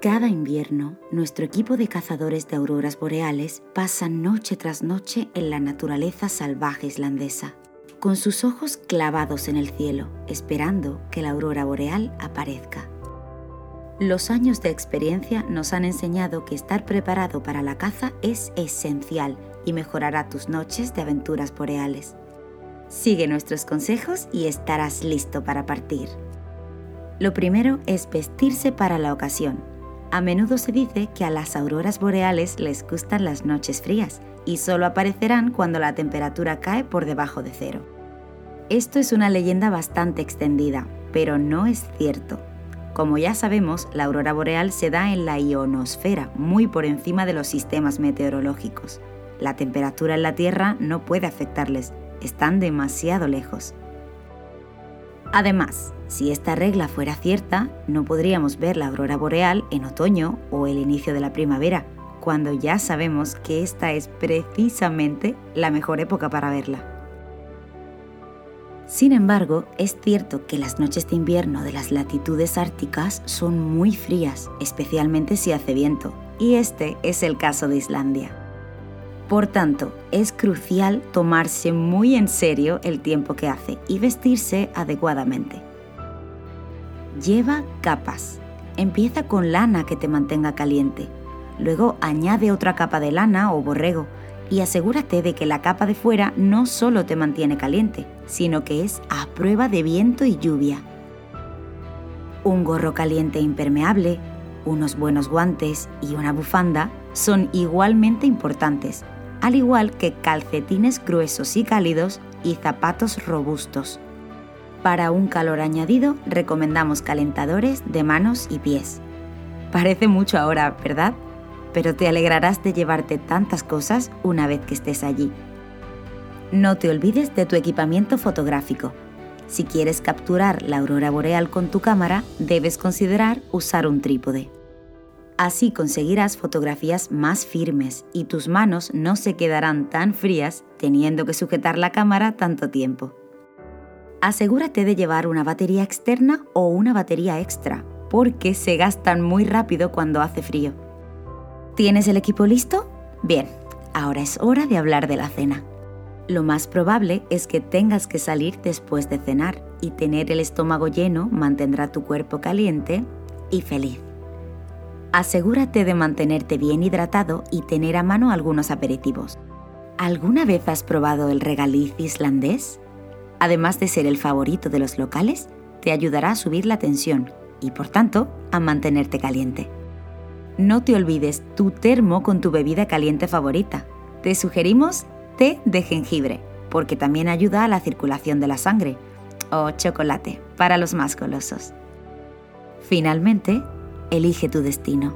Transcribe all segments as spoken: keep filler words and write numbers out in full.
Cada invierno, nuestro equipo de cazadores de auroras boreales pasa noche tras noche en la naturaleza salvaje islandesa, con sus ojos clavados en el cielo, esperando que la aurora boreal aparezca. Los años de experiencia nos han enseñado que estar preparado para la caza es esencial y mejorará tus noches de aventuras boreales. Sigue nuestros consejos y estarás listo para partir. Lo primero es vestirse para la ocasión. A menudo se dice que a las auroras boreales les gustan las noches frías y solo aparecerán cuando la temperatura cae por debajo de cero. Esto es una leyenda bastante extendida, pero no es cierto. Como ya sabemos, la aurora boreal se da en la ionosfera, muy por encima de los sistemas meteorológicos. La temperatura en la Tierra no puede afectarles, están demasiado lejos. Además, si esta regla fuera cierta, no podríamos ver la aurora boreal en otoño o el inicio de la primavera, cuando ya sabemos que esta es precisamente la mejor época para verla. Sin embargo, es cierto que las noches de invierno de las latitudes árticas son muy frías, especialmente si hace viento, y este es el caso de Islandia. Por tanto, es crucial tomarse muy en serio el tiempo que hace y vestirse adecuadamente. Lleva capas. Empieza con lana que te mantenga caliente. Luego añade otra capa de lana o borrego y asegúrate de que la capa de fuera no solo te mantiene caliente, sino que es a prueba de viento y lluvia. Un gorro caliente e impermeable, unos buenos guantes y una bufanda son igualmente importantes, al igual que calcetines gruesos y cálidos y zapatos robustos. Para un calor añadido, recomendamos calentadores de manos y pies. Parece mucho ahora, ¿verdad? Pero te alegrarás de llevarte tantas cosas una vez que estés allí. No te olvides de tu equipamiento fotográfico. Si quieres capturar la aurora boreal con tu cámara, debes considerar usar un trípode. Así conseguirás fotografías más firmes y tus manos no se quedarán tan frías teniendo que sujetar la cámara tanto tiempo. Asegúrate de llevar una batería externa o una batería extra, porque se gastan muy rápido cuando hace frío. ¿Tienes el equipo listo? Bien, ahora es hora de hablar de la cena. Lo más probable es que tengas que salir después de cenar y tener el estómago lleno mantendrá tu cuerpo caliente y feliz. Asegúrate de mantenerte bien hidratado y tener a mano algunos aperitivos. ¿Alguna vez has probado el regaliz islandés? Además de ser el favorito de los locales, te ayudará a subir la tensión y, por tanto, a mantenerte caliente. No te olvides tu termo con tu bebida caliente favorita. Te sugerimos té de jengibre, porque también ayuda a la circulación de la sangre, o chocolate, para los más golosos. Finalmente, elige tu destino.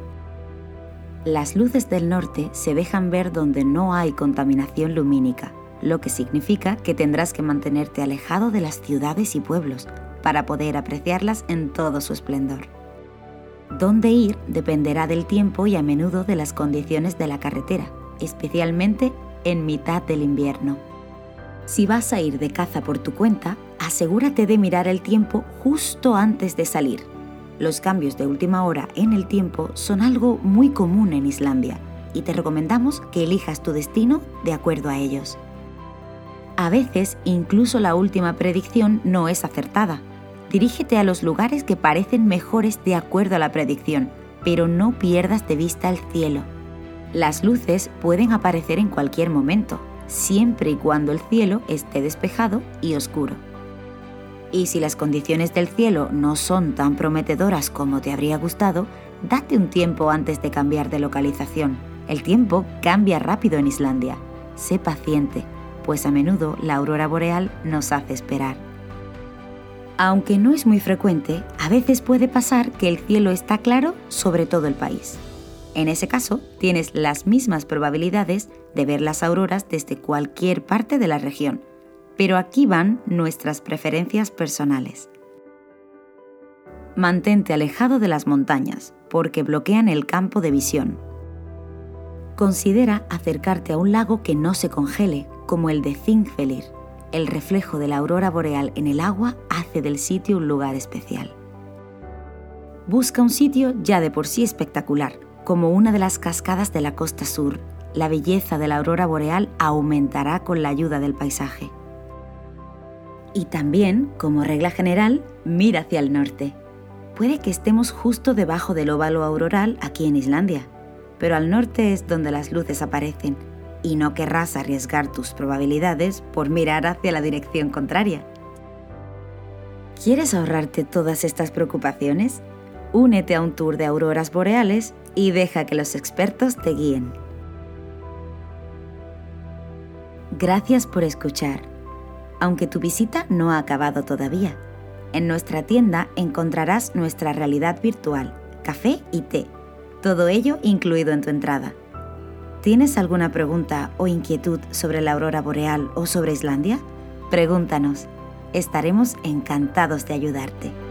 Las luces del norte se dejan ver donde no hay contaminación lumínica, lo que significa que tendrás que mantenerte alejado de las ciudades y pueblos para poder apreciarlas en todo su esplendor. Dónde ir dependerá del tiempo y a menudo de las condiciones de la carretera, especialmente en mitad del invierno. Si vas a ir de caza por tu cuenta, asegúrate de mirar el tiempo justo antes de salir. Los cambios de última hora en el tiempo son algo muy común en Islandia y te recomendamos que elijas tu destino de acuerdo a ellos. A veces, incluso la última predicción no es acertada. Dirígete a los lugares que parecen mejores de acuerdo a la predicción, pero no pierdas de vista el cielo. Las luces pueden aparecer en cualquier momento, siempre y cuando el cielo esté despejado y oscuro. Y si las condiciones del cielo no son tan prometedoras como te habría gustado, date un tiempo antes de cambiar de localización. El tiempo cambia rápido en Islandia. Sé paciente, pues a menudo la aurora boreal nos hace esperar. Aunque no es muy frecuente, a veces puede pasar que el cielo está claro sobre todo el país. En ese caso, tienes las mismas probabilidades de ver las auroras desde cualquier parte de la región. Pero aquí van nuestras preferencias personales. Mantente alejado de las montañas, porque bloquean el campo de visión. Considera acercarte a un lago que no se congele, como el de Þingvellir. El reflejo de la aurora boreal en el agua hace del sitio un lugar especial. Busca un sitio ya de por sí espectacular, como una de las cascadas de la costa sur. La belleza de la aurora boreal aumentará con la ayuda del paisaje. Y también, como regla general, mira hacia el norte. Puede que estemos justo debajo del óvalo auroral aquí en Islandia, pero al norte es donde las luces aparecen y no querrás arriesgar tus probabilidades por mirar hacia la dirección contraria. ¿Quieres ahorrarte todas estas preocupaciones? Únete a un tour de auroras boreales y deja que los expertos te guíen. Gracias por escuchar. Aunque tu visita no ha acabado todavía, en nuestra tienda encontrarás nuestra realidad virtual, café y té, todo ello incluido en tu entrada. ¿Tienes alguna pregunta o inquietud sobre la aurora boreal o sobre Islandia? Pregúntanos. Estaremos encantados de ayudarte.